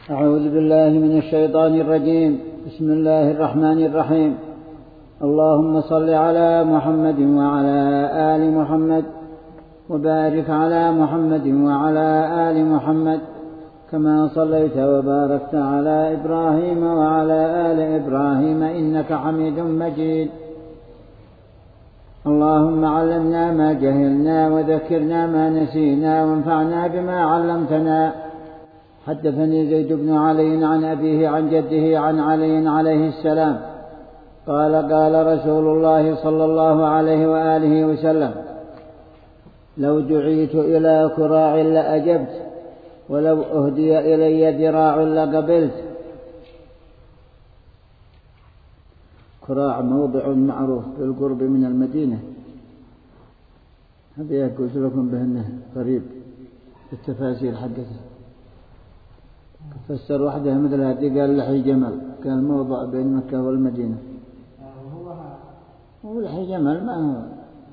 أعوذ بالله من الشيطان الرجيم. بسم الله الرحمن الرحيم. اللهم صل على محمد وعلى آل محمد وبارك على محمد وعلى آل محمد كما صليت وباركت على إبراهيم وعلى آل إبراهيم إنك حميد مجيد. اللهم علمنا ما جهلنا وذكرنا ما نسينا وانفعنا بما علمتنا. حدثني زيد بن علي عن أبيه عن جده عن علي عليه السلام قال قال رسول الله صلى الله عليه وآله وسلم: لو دعيت إلى كراع لأجبت ولو أهدي إلي ذراع لقبلت. كراع موضع معروف بالقرب من المدينة، هذا يقول لكم بأنه قريب التفاسير حقته. فسر وحده مثل هذه قال لحي جمل، كان موضع بين مكة والمدينة. هو لحي جمل ما هو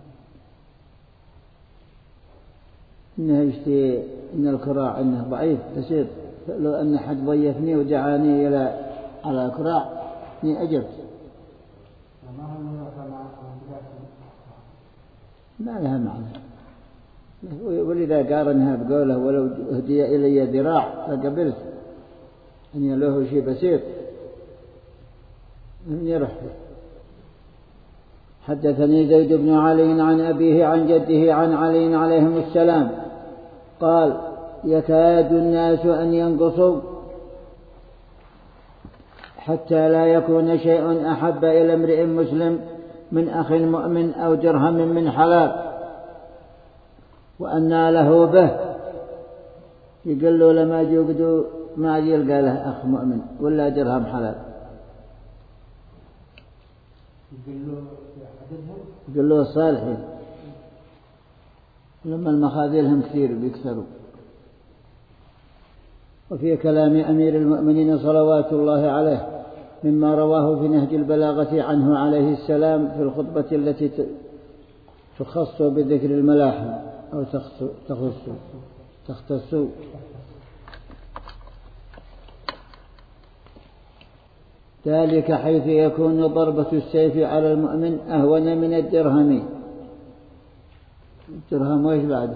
إنه يشتي إن الكراع إنه ضعيف بسيط، لو أن حد ضيفني ودعاني على كراع إني أجبت. ما لها معنى، ولذا قارنها بقوله ولو هدي إلي ذراع فقبلت، أن له شيء بسيط من يرح. حدثني زيد بن علي عن أبيه عن جده عن علي عليهم السلام قال: يكاد الناس أن ينقصوا حتى لا يكون شيء أحب إلى امرئ مسلم من أخ مؤمن أو درهم من حلال وأنى له به. يقول له لما يجدوا ما يلقى له أخ مؤمن ولا درهم حلال، يقول له الصالحين لما المخاذلهم كثير بيكثروا. وفي كلام أمير المؤمنين صلوات الله عليه مما رواه في نهج البلاغة عنه عليه السلام في الخطبة التي تخص بذكر الملاحم أو تختص ذلك حيث يكون ضربة السيف على المؤمن أهون من الدرهم. الدرهم وإيش بعده؟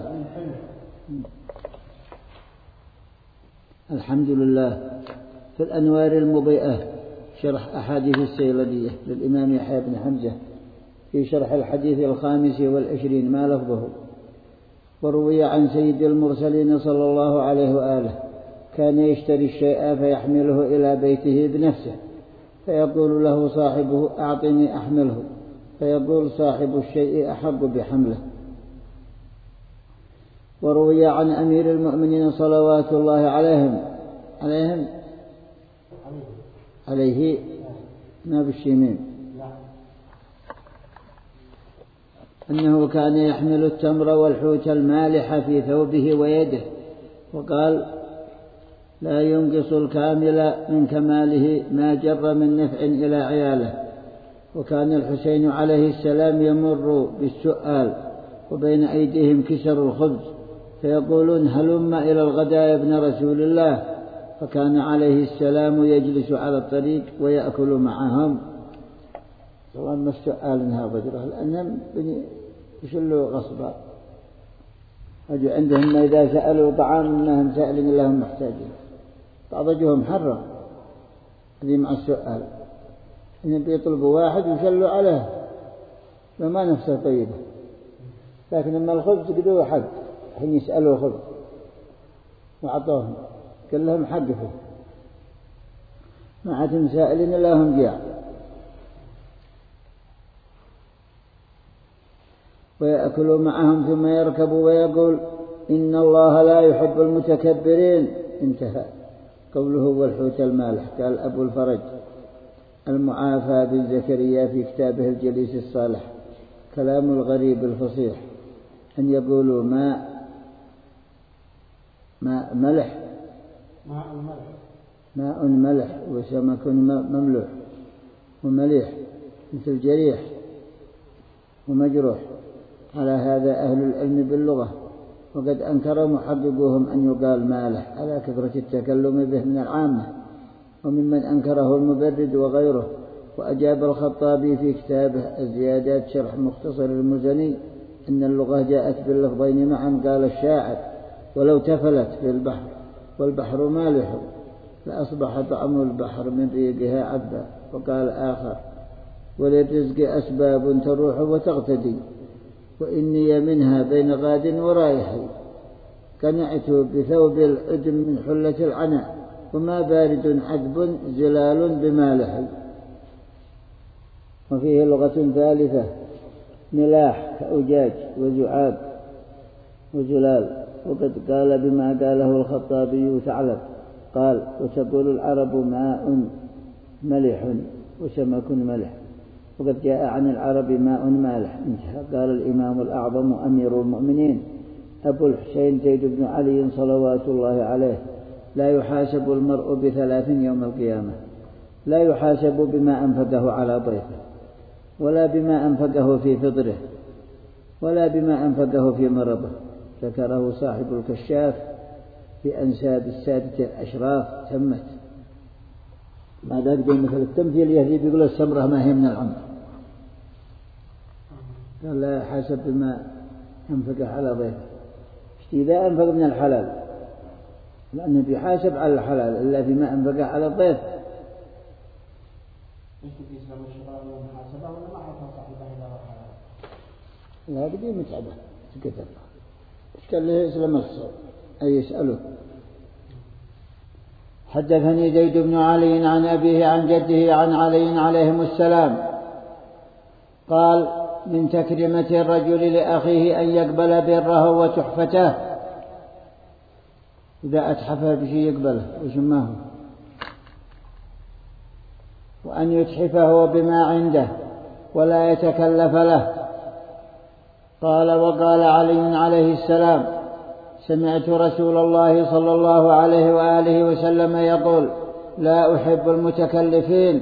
الحمد لله. في الأنوار المضيئة شرح أحاديث السيلدية للإمام يحيى بن حمزة في شرح الحديث 25 ما لفظه. وروي عن سيد المرسلين صلى الله عليه وآله كان يشتري الشيء فيحمله إلى بيته بنفسه فيقول له صاحبه: أعطني أحمله، فيقول صاحب الشيء أحق بحمله. وروي عن أمير المؤمنين صلوات الله عليه ما بالشيمين أنه كان يحمل التمر والحوت المالح في ثوبه ويده، وقال: لا ينقص الكامل من كماله ما جر من نفع إلى عياله. وكان الحسين عليه السلام يمر بالسؤال وبين أيديهم كسر الخبز فيقولون: هلم إلى الغداء يا ابن رسول الله، فكان عليه السلام يجلس على الطريق ويأكل معهم. طبعا ما السؤال هذا رجل لأنهم يشلوا غصبا، عندهم ما إذا سألوا طعام ما هم سائلين لهم محتاجين، بعضهم حرم هذه مع السؤال إن بيطلبوا واحد ويشلوا عليه وما نفسه طيبة، لكن لما الخبز قدوا حق حين يسألوا خبز وعطوهم قال لهم حقفوا ما عاد سائلين لهم جاع. ويأكل معهم ثم يركب ويقول: إن الله لا يحب المتكبرين. انتهى قوله والحوت المالح. قال أبو الفرج المعافى بن زكريا في كتابه الجليس الصالح: كلام الغريب الفصيح أن يقولوا ماء ملح وسمك مملوح ومليح مثل جريح ومجروح. على هذا أهل العلم باللغة وقد أنكر محققوهم أن يقال مالح على كثرة التكلم به من العامة، وممن أنكره المبرد وغيره. وأجاب الخطابي في كتابه الزيادات شرح مختصر المزني إن اللغة جاءت باللفظين معا. قال الشاعر: ولو تفلت في البحر والبحر مالح لأصبح طعم البحر من ريقها عذبا. وقال آخر: وللرزق أسباب تروح وتغتدي وإني منها بين غاد ورايح. قنعت بثوب العدم من حلة العناء وما بارد عذب زلال بمالح. وفيه لغة ثالثة ملاح كأجاج وزعاب وزلال. وقد قال بما قاله الخطابي ثعلب قال: وتقول العرب ماء ملح وسمك ملح. وقد جاء عن العرب ماء مالح. انتهى. قال الإمام الأعظم أمير المؤمنين أبو الحسين زيد بن علي صلوات الله عليه: لا يحاسب المرء بثلاث يوم القيامة: لا يحاسب بما أنفقه على ضيفه، ولا بما أنفقه في فطره، ولا بما أنفقه في مرضه. ذكره صاحب الكشاف في أنساب السادة الأشراف. تمت. بعد ذلك مثل التمثيل يهدي بيقول السمرة ما هي من العمر. قال لا يحاسب بما أنفقه على ضيفه. إذا أنفق من الحلال، لأنه بيحاسب على الحلال إلا فيما أنفقه على الضيف. لا بدي متعبة تكتب. إيش قال له يسلم الصوت أي يسأله. حدثني زيد بن علي عن أبيه عن جده عن علي عليهم السلام قال: من تكريمة الرجل لأخيه أن يقبل بره وتحفته. إذا أتحفه بشيء يقبله وشماه، وأن يتحفه بما عنده ولا يتكلف له. قال: وقال علي عليه السلام: سمعت رسول الله صلى الله عليه وآله وسلم يقول: لا أحب المتكلفين.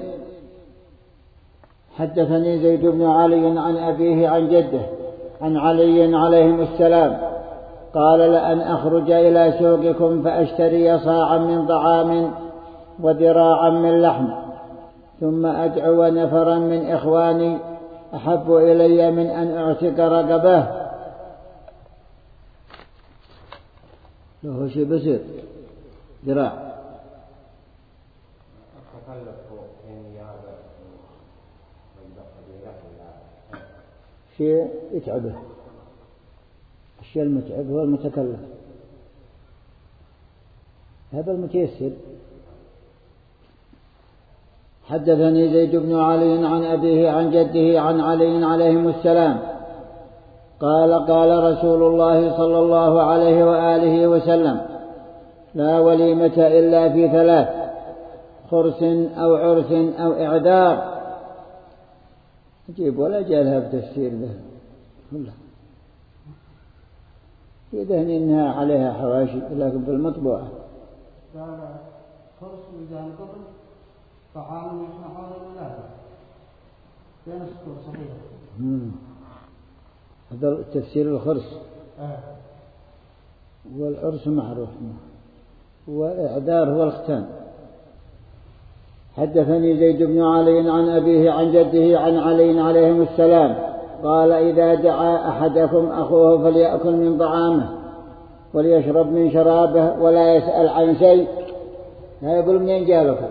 حدثني زيد بن علي عن أبيه عن جده عن علي عليهم السلام قال: لأن أخرج إلى سوقكم فأشتري صاعا من طعام وذراعا من لحم ثم أدعو نفرا من إخواني أحب إلي من أن أعتق رقبه. له شيء بسيط ذراع. شيء يتعبه. الشيء المتعب هو المتكلف، هذا المتيسر. حدثني زيد بن علي عن أبيه عن جده عن علي عليهم السلام قال: قال رسول الله صلى الله عليه وآله وسلم: لا وليمة إلا في ثلاث: خرس أو عرس أو إعدار. عجيب، ولا جاء لها بتفسير ذا كله. في ذهن إنها عليها حواشي لكن في المطبوعة قال: خرس إذا القطر طعام يصنعون الولادة بين السطور صغيرة. هذا تفسير الخرس. والعرس معروف، والإعدار هو الختان. حدثني زيد بن علي عن أبيه عن جده عن علي عليهم السلام قال: إذا دعا أحدكم أخوه فليأكل من طعامه وليشرب من شرابه ولا يسأل عن شيء. لا يقول منين جالكم،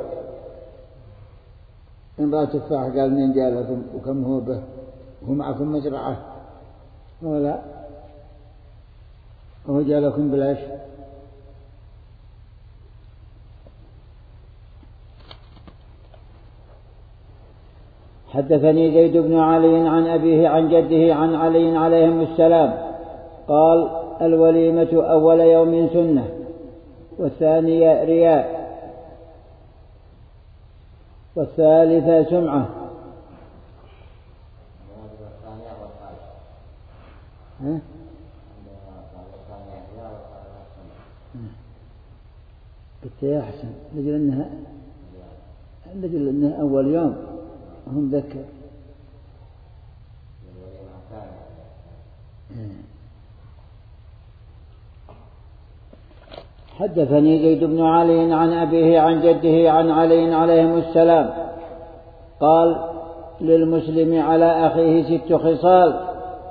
إن رأى تفاح قال منين جالكم وكم هو به، هو معكم مزرعة ولا هو جالكم بلاش. حدثني زيد بن علي عن أبيه عن جده عن علي عليهم السلام قال: الوليمة أول يوم سنة، والثانية رياء، والثالثة سمعة. قلت يا حسن لجل أنها أول يوم هم ذكر. حدثني زيد بن علي عن أبيه عن جده عن علي عليهم السلام قال للمسلم على أخيه 6 خصال: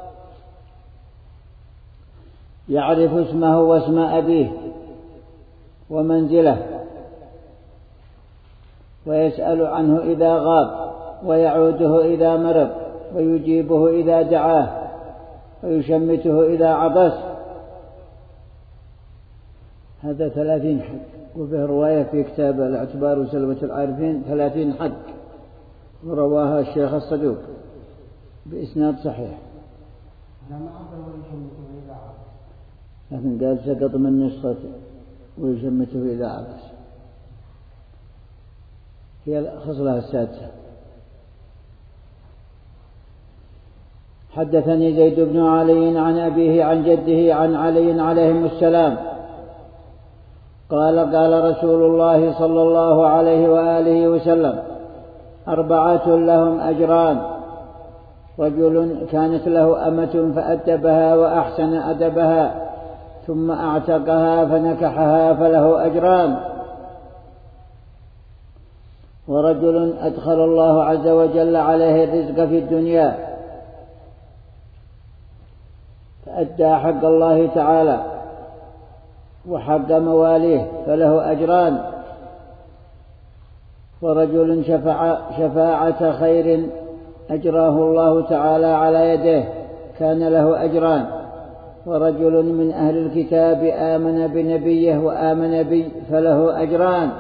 يعرف اسمه واسم أبيه ومنزله، ويسأل عنه إذا غاب، ويعوده إذا مرض، ويجيبه إذا دعاه، ويشمته إذا عطس. هذا 30 حق. وفيه رواية في كتاب الاعتبار وسلوة العارفين 30 حق، ورواها الشيخ الصدوق بإسناد صحيح. لكن قال سقط من نسخة ويشمته إذا عبس، هي الخصلة السادسة. حدثني زيد بن علي عن أبيه عن جده عن علي عليهم السلام قال: قال رسول الله صلى الله عليه وآله وسلم: 4 لهم أجران: رجل كانت له أمة فأدبها وأحسن أدبها ثم أعتقها فنكحها فله أجران، ورجل أدخل الله عز وجل عليه الرزق في الدنيا فأدى حق الله تعالى وحق مواليه فله أجران، ورجل شفاعة خير أجراه الله تعالى على يده كان له أجران، ورجل من أهل الكتاب آمن بنبيه وآمن بي فله أجران.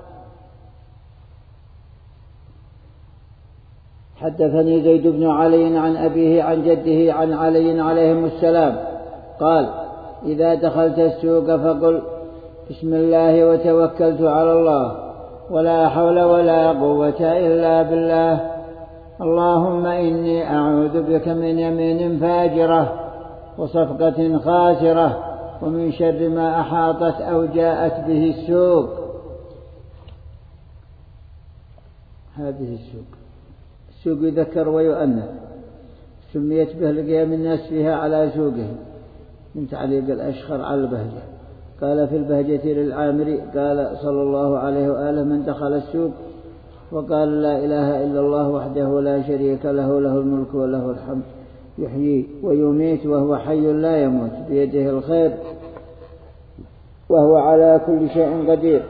حدثني زيد بن علي عن أبيه عن جده عن علي عليهم السلام قال: إذا دخلت السوق فقل: بسم الله وتوكلت على الله ولا حول ولا قوة إلا بالله، اللهم إني أعوذ بك من يمين فاجرة وصفقة خاسرة ومن شر ما أحاطت أو جاءت به السوق. هذه السوق يذكر ويؤنث، سميت به لقيام الناس فيها على سوقهم، من تعليق الأشخر على البهجة. قال في البهجة للعامري قال صلى الله عليه وآله: من دخل السوق وقال لا إله إلا الله وحده لا شريك له، له الملك وله الحمد، يحيي ويميت وهو حي لا يموت، بيده الخير وهو على كل شيء قدير،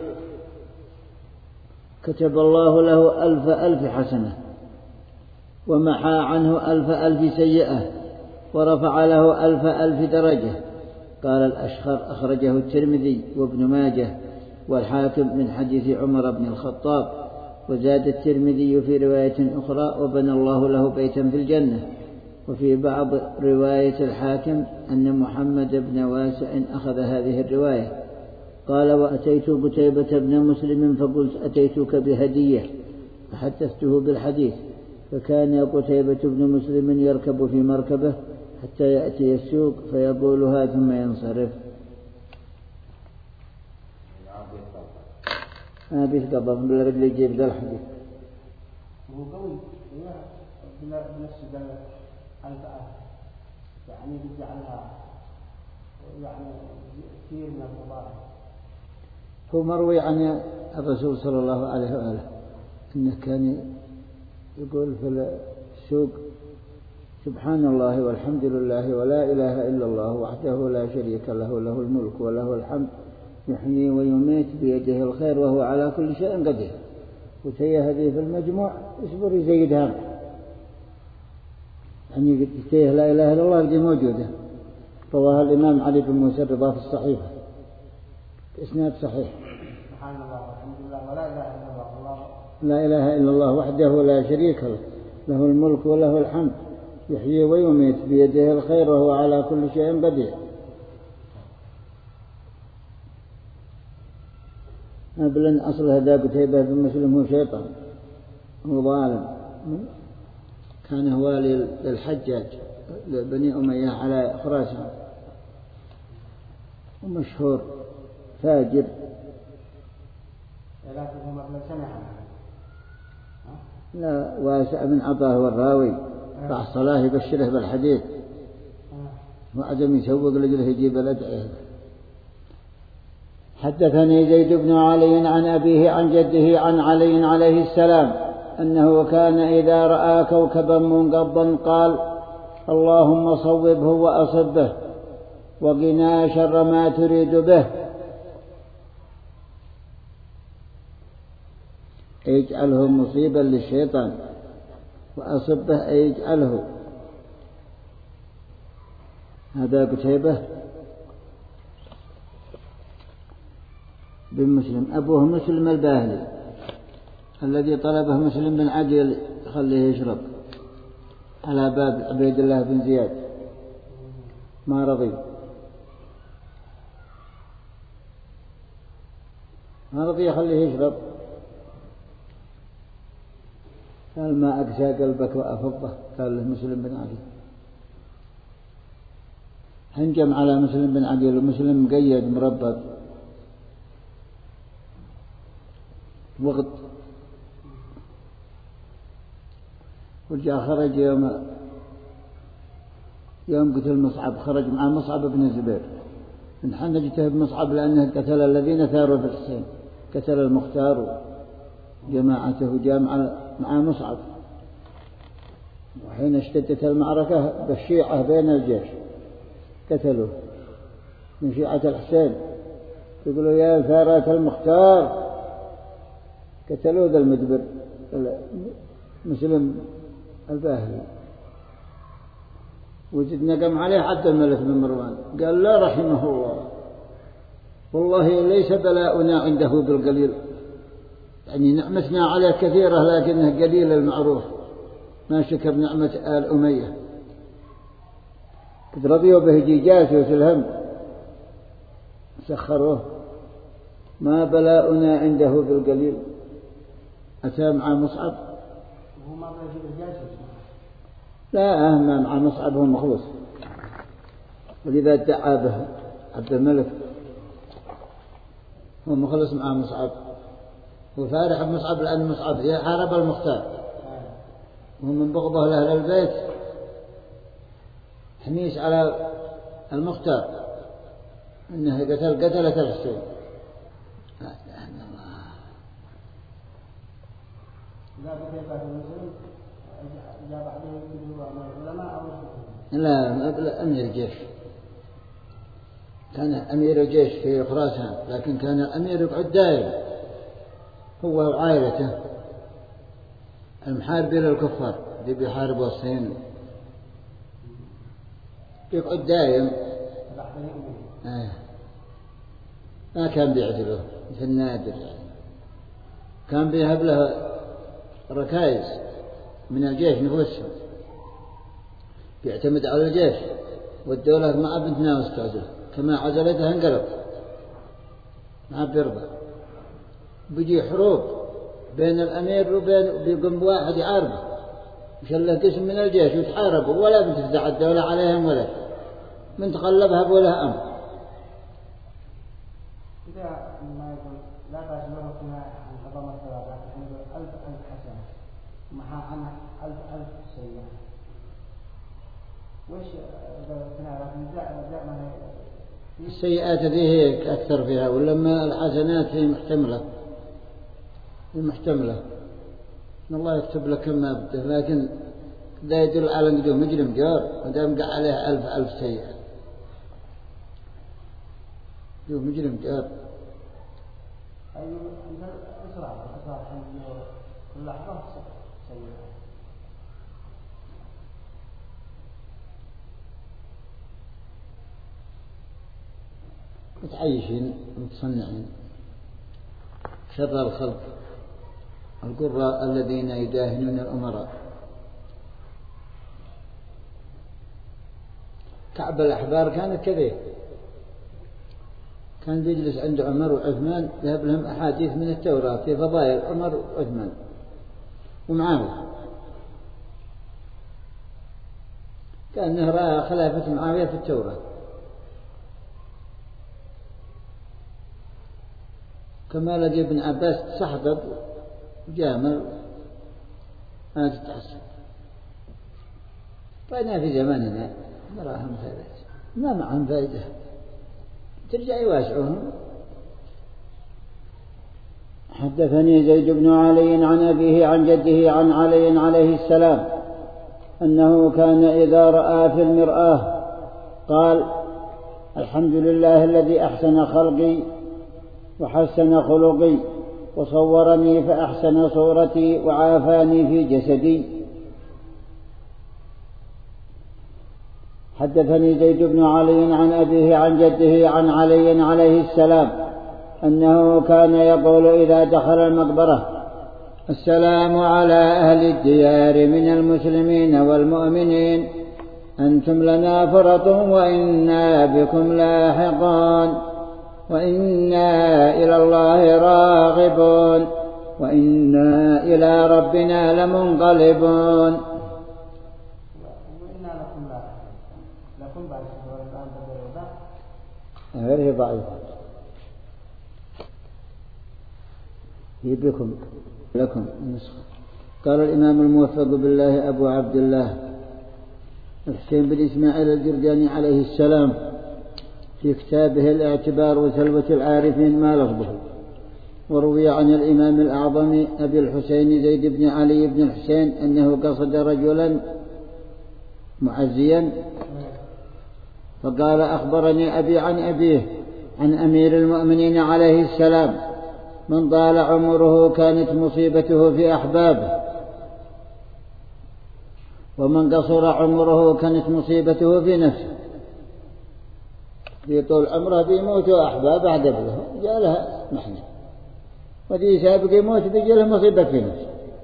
كتب الله له 1000 حسنة ومحى عنه 1000 سيئة ورفع له 1000 درجة. قال الأشخر: أخرجه الترمذي وابن ماجه والحاكم من حديث عمر بن الخطاب. وزاد الترمذي في رواية أخرى: وبنى الله له بيتا في الجنة. وفي بعض رواية الحاكم أن محمد بن واسع أخذ هذه الرواية. قال: وأتيت قتيبة بن مسلم فقلت: أتيتك بهدية، فحدثته بالحديث، فكان قتيبة بن مسلم يركب في مركبه حتى يأتي السوق فيقولها ثم ينصرف. ما بيتقبض بالرجل يجيب ذا الحديث. هو قوي بنفس الفئة، يعني بجعلها يعني كثير من الفضائل. هو مروي عن الرسول صلى الله عليه وآله أنه كان يقول في السوق: سبحان الله والحمد لله ولا إله إلا الله وحده لا شريك له، له الملك وله الحمد، يحيي ويميت بيده الخير وهو على كل شيء قدير. وتي هذه في المجموع اصبر يزيدها، يعني تيه لا إله إلا الله دي موجودة. رواها الإمام علي بن موسى الرضا في الصحيفة إسناد صحيح. سبحان الله والحمد لله ولا إله إلا الله، لا إله إلا الله وحده لا شريك له، له الملك وله الحمد، يحيي ويميت بيده الخير وهو على كل شيء قدير. أبلن أصل هذا قتيبة بن مسلم هو شيطان، هو ظالم، كان والي للحجاج بني أمية على خراسان، ومشهور فاجر. لا واسع من عطاه والراوي بعد الصلاة يبشره بالحديث، وعدم يسوق لجله يجيب الأدعية. حدثني زيد بن علي عن أبيه عن جده عن علي عليه السلام أنه كان إذا رأى كوكبا منقضا قال: اللهم صوبه وأصبه وقنا شر ما تريد به. اجعله مصيبا للشيطان، وأصبه أي اجعله. هذا قتيبة بن مسلم، أبوه مسلم الباهلي الذي طلبه مسلم بن عقيل خليه يشرب على باب عبيد الله بن زياد، ما رضي يخليه يشرب، قال: ما أقسى قلبك وأفضه. قال له مسلم بن عقيل، هنجم على مسلم بن عقيل، ومسلم مقيد مربط وقت. ورجع خرج يوم قتل مصعب، خرج مع مصعب بن الزبير، انحن اجتهد مصعب لأنه قتل الذين ثاروا في الحسين، قتل المختار جماعته، جاء مع مصعب. وحين اشتدت المعركة بالشيعة بين الجيش قتلوه من شيعة الحسين، يقولوا: يا ثارات المختار، قتلوه ذا المدبر مسلم الباهلي. وجد نقم عليه عبد الملك بن مروان، قال: لا رحمه الله، والله ليس بلاؤنا عنده بالقليل، يعني نعمتنا عليه كثيرة لكنه قليل المعروف، ما شكر نعمة آل أمية، قد رضيوا بهجيجات وسلهم سخروه. ما بلاؤنا عنده بالقليل. أتى مع مصعب، وهو ما بيجي بالجاسوس. لا، أهم مع مصعب هو مخلص، ولذا ادعى به عبد الملك، هو مخلص مع مصعب، وفارح بمصعب لأن مصعب يحارب المختار، ومن بغضه لأهل البيت حميس على المختار إنه قتلة الحسين. لا إله إلا الله. لا بكيف المسلم جاء بعده العلماء أو لا، أمير الجيش، كان أمير الجيش في خراسان، لكن كان الأمير يقعد دائم هو وعائلته المحاربين للكفار اللي بيحاربوا الصين، يقعد دائم. ما كان بيعجبه مثل النادر، كان بيهب له ركائز من الجيش نفسهم، بيعتمد على الجيش، والدولة ما بنت ناوس تعزله، كما عزلتها انقلب، ما بيرضى. بيجي حروب بين الأمير بيقوم واحد يعارضه، يشله قسم من الجيش ويتحاربوا، ولا بتفزع الدولة عليهم ولا من تقلبها بوله أمر. إذا ما يقول لا تشبه فيها عن عظمة الثلاثة، يقول 1000 حسنة مع عن 1000 سيئة. وش السيئات هذه أكثر فيها، ولما الحسنات هي محتملة، إن الله يكتب لك ما بده، لكن لا يدل على أنه مجرم جار ودام قع عليه 1000 سيئة، مجرم جار. أيوة، إسراء كل لحظة سيئة. متعيشين متصنعين، شر الخلق القراء الذين يداهنون الأمراء. كعب الأحبار كانت كذا، كان بيجلس عند عمر وعثمان يهب لهم أحاديث من التوراة في فضائل عمر وعثمان ومعاوية، كأنه رأى خلافة معاوية في التوراة، كما لقي ابن عباس تسحبب وجامل ما تتحسن. فإنها في زماننا نراهم فائدة، ما معهم فائدة، ترجع يواسعهم حدثني زيد بن علي عن أبيه عن جده عن علي عليه السلام أنه كان إذا رأى في المرآة قال: الحمد لله الذي أحسن خلقي وحسن خلقي وصورني فأحسن صورتي وعافاني في جسدي. حدثني زيد بن علي عن أبيه عن جده عن علي عليه السلام أنه كان يقول إذا دخل المقبرة: السلام على أهل الديار من المسلمين والمؤمنين، أنتم لنا فرط وإنا بكم لاحقون، وإنا إلى الله راغبون، وإنا إلى ربنا لمنقلبون. وإنا لكم لاحقون، لكم بعد الآن بدأ غير ضعيف، هي بكم لكم النسخة. قال الإمام الموفق بالله أبو عبد الله الحسين بن إسماعيل الجرجاني عليه السلام في كتابه الاعتبار وسلوة العارفين ما لفظه. وروي عن الإمام الأعظم أبي الحسين زيد بن علي بن الحسين أنه قصد رجلا معزيا فقال: أخبرني أبي عن أبيه عن أمير المؤمنين عليه السلام: من طال عمره كانت مصيبته في أحبابه، ومن قصر عمره كانت مصيبته في نفسه. في طول عمره بيموت أحباب أحدب له جاء لها محنة، ودي سابق يموت بيجي له مصيبة في نفسه.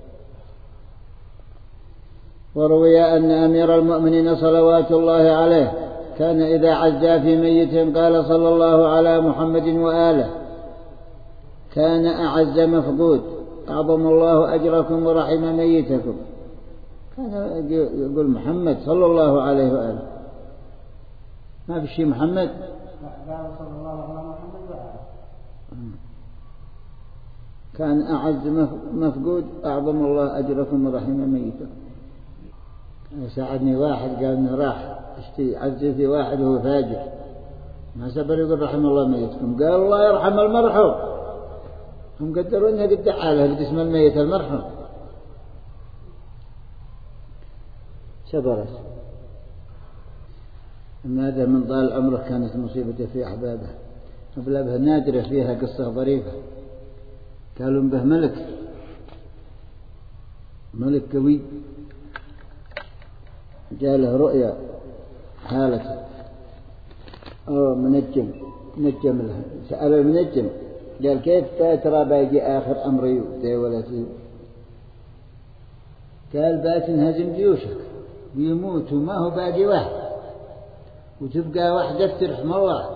وروي أن أمير المؤمنين صلوات الله عليه كان إذا عزى في ميت قال: صلى الله على محمد وآله، كان أعز مفقود، أعظم الله أجركم ورحم ميتكم. كان يقول محمد صلى الله عليه وآله، ما في شيء محمد، قال صلى الله على محمد وآله. كان أعز مفقود، أعظم الله أجركم ورحم ميتكم. ساعدني واحد قال إنه راح يعزي في واحد وهو فاجر، ما سبر يقول رحم الله ميتكم، قال الله يرحم المرحوم. هم قدروا إنها قد دعاله لجسم الميت المرحوم. سبرت. ماذا من طال عمره كانت مصيبته في أحبابه. أبلابها نادرة فيها قصة ظريفة. قالوا به ملك قوي جاء له رؤيا حالته منجم له، سأل المنجم قال: كيف ترى باقي آخر أمري ولتي؟ قال: باتنهزم جيوشك ويموت وما هو باقي واحد، وتبقى واحدة ترحم الله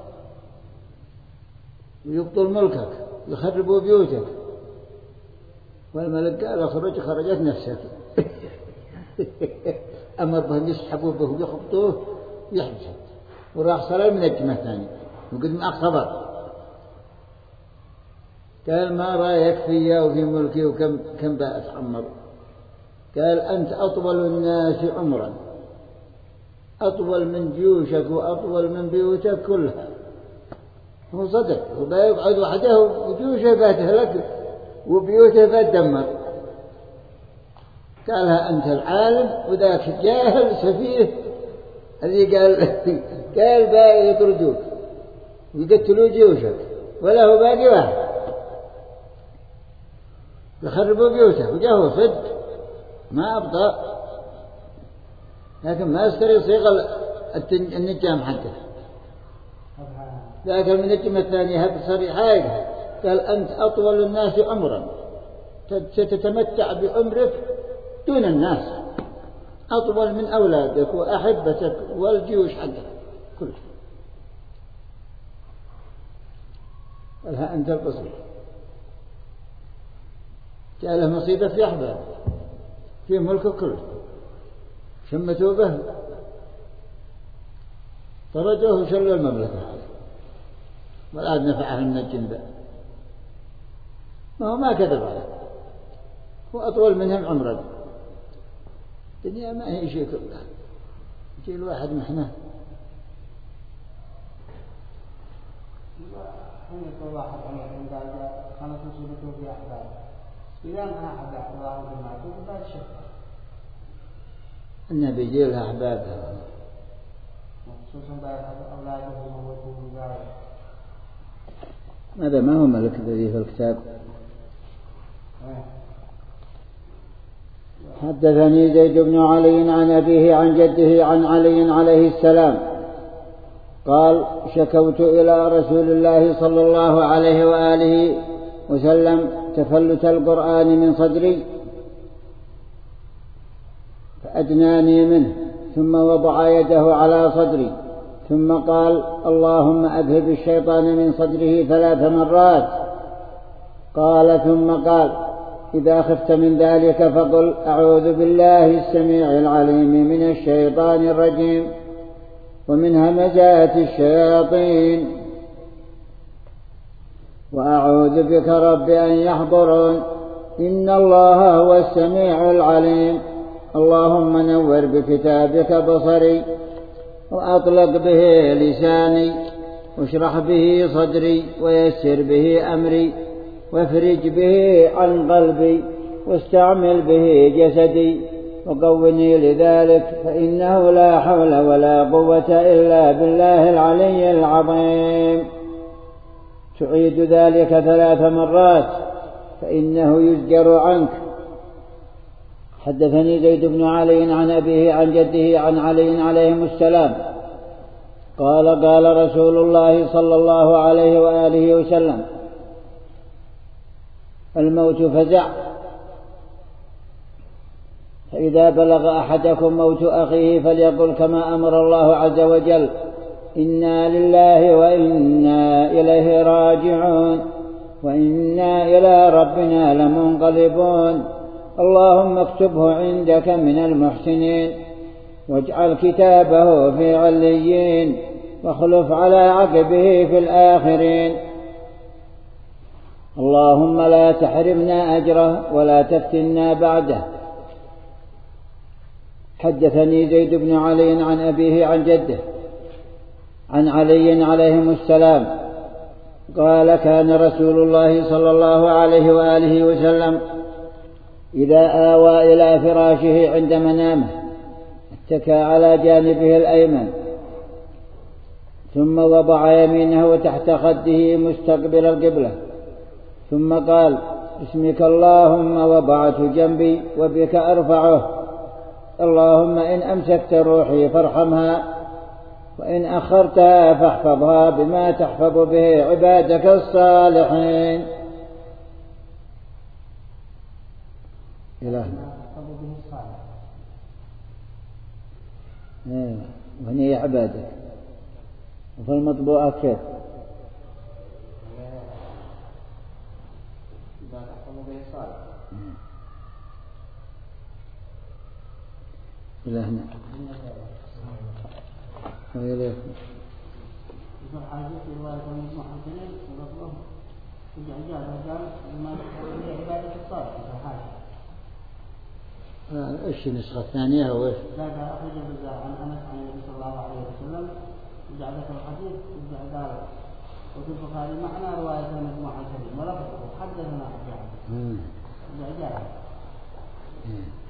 ويبطل ملكك ويخربوا بيوتك. والملك قال: اخرج. خرجت نفسك. أمر بهم يسحبوا به ويخبطوه ويحبسه، وراح صلى المنجم الثاني وقد معك خبر. قال: ما رأيك فيا وفي ملكي وكم بقى أتعمر؟ قال: أنت أطول الناس عمرا، أطول من جيوشك وأطول من بيوتك كلها. هو صدق، وبقى يقعد وحده وجيوشه بتهلك وبيوته بتدمر. قالها: أنت العالم وذاك الجاهل سفيه الذي قال بقى يطردوك ويقتلوا جيوشك، ولا هو باقي واحد، يخربوا بيوته. وجاهه صدق ما أبطأ، لكن ما يستري صيغ النجام حتى. ذاك المنجم الثاني هب صريحة قال: أنت أطول الناس عمرا، ستتمتع بعمرك دون الناس، أطول من أولادك وأحبتك والجيوش حقك كلها. قالها: أنت القصير. جاء له مصيبة في أحبابه في ملكه كله، شمتوا به طردوه وشلوا المملكة ولا عاد نفعه النجم ذا. ما كذب عليه، هو أطول منهم عمرا. الدنيا ما هي شيء كلها، يجي الواحد محنة. يقول واحد عند خمس مسؤوليته في أحباب إذا ما أحباب الله بما تقول بعد شك النبي جيلها أحبابها خصوصا بعد أولادهم ووجودهم ذلك. هذا ما هو ملك الذي في الكتاب. حدثني زيد بن علي عن أبيه عن جده عن علي عليه السلام قال شكوت إلى رسول الله صلى الله عليه وآله وسلم تفلت القرآن من صدري فأدناني منه ثم وضع يده على صدري ثم قال اللهم أذهب الشيطان من صدره 3 مرات. قال ثم قال إذا خفت من ذلك فقل أعوذ بالله السميع العليم من الشيطان الرجيم ومن همزات الشياطين وأعوذ بك رب أن يحضرون إن الله هو السميع العليم. اللهم نور بكتابك بصري وأطلق به لساني واشرح به صدري ويسر به أمري وافرج به عن قلبي واستعمل به جسدي وقوني لذلك فإنه لا حول ولا قوة إلا بالله العلي العظيم. تعيد ذلك 3 مرات فإنه يزجر عنك. حدثني زيد بن علي عن أبيه عن جده عن علي عليهم السلام قال قال رسول الله صلى الله عليه وآله وسلم الموت فزع فإذا بلغ أحدكم موت أخيه فليقل كما أمر الله عز وجل إنا لله وإنا إليه راجعون وإنا إلى ربنا لمنقلبون. اللهم اكتبه عندك من المحسنين واجعل كتابه في عليين واخلف على عقبه في الآخرين. اللهم لا تحرمنا أجره ولا تفتنا بعده. حدثني زيد بن علي عن أبيه عن جده عن علي عليهم السلام قال كان رسول الله صلى الله عليه وآله وسلم إذا آوى إلى فراشه عند منامه اتكى على جانبه الأيمن ثم وضع يمينه تحت خده مستقبل القبلة ثم قال بسمك اللهم وضعت جنبي وبك أرفعه. اللهم إن أمسكت روحي فارحمها وإن أخرتها فاحفظها بما تحفظ به عبادك الصالحين. إلهنا وهني عبادك وفي المطبوعات كيف إلهنا وإليكم ايش النسخة الثانية هو ايش؟ لا أخرج البزار عن أنس عن النبي صلى الله عليه وسلم وجاء ذكر الحديث وجاء قال وفي البخاري معنى رواية مجموعة كريم ولفظه حدثنا حجاج.